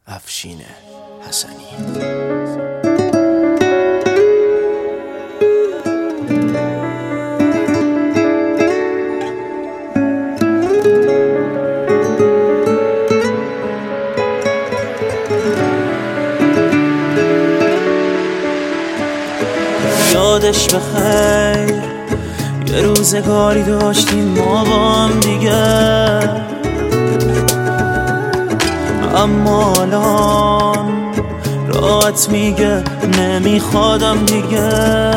افشین حسنی. یادش بخیر یه روزگاری داشتیم ما با هم دیگه، اما الان راحت میگه نمیخوادم دیگه.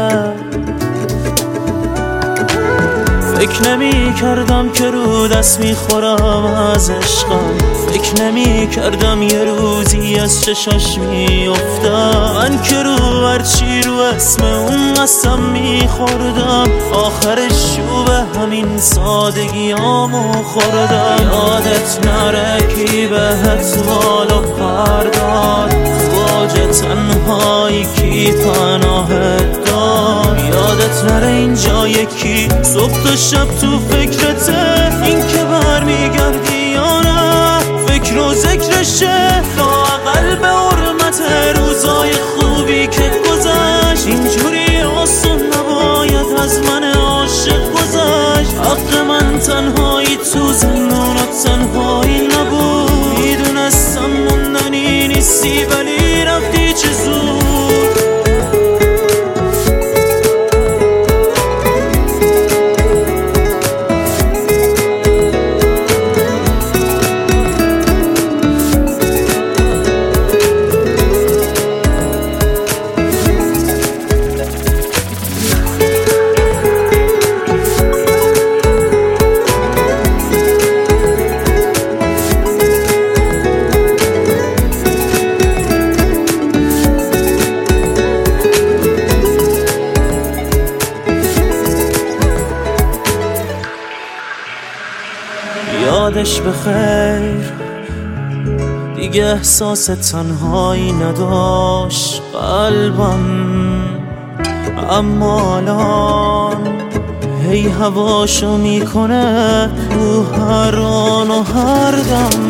فکر نمی کردم که رو دست میخورم از عشقم، فکر نمی کردم یه روزی از چشاش میافتم. من که رو هرچی رو اسم اون قسم میخوردم، آخرش رو به همین سادگیامو خوردم. یادت نره کی بهت بالا پرداد، واج تنهایی کی پناهت داد. یادت نره اینجا یکی صبح تا شب تو فکرته، این که برمیگردی یا نه فکر و ذکرشه. لااقل به حرمت روزای خوبی که گذشت، اینجوری آسون نباید از من عاشق گذشت. حق من تنهایی تو زندان و تنهایی نبود، میدونستم موندنی نیستی ولی رفتی چه زود. یادش بخیر دیگه احساس تنهایی نداشت قلبم، اما الان هی هواشو میکنه رو هر آن و هر دم.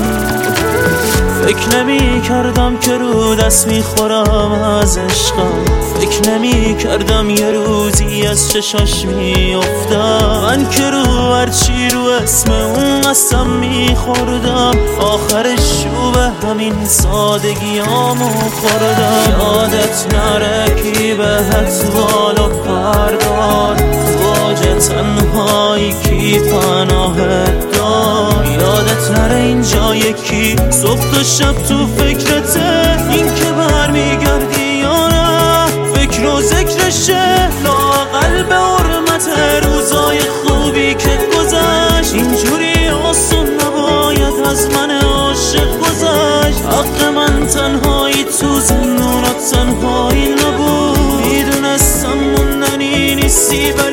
فکر نمی کردم که رو دست میخورم از عشقم، فکر نمی کردم یه روزی از چشاش میافتم. من که رو هرچی رو اسم اون قسم میخوردم، آخرش رو به همین سادگیامو خوردم. یادت نره کی بهت بالا پرداد، واج تنهایی کی پناهت داد. یادت نره اینجا یکی صبح تا شب تو فکرته، این که برمیگردی یا نه فکر و ذکرشه. لااقل به حرمت روزای خوبی که گذشت، اینجوری آسون نباید از من عاشق گذشت. حق من تنهایی تو زندان و تنهایی نبود، میدونستم موندنی نیستی ولی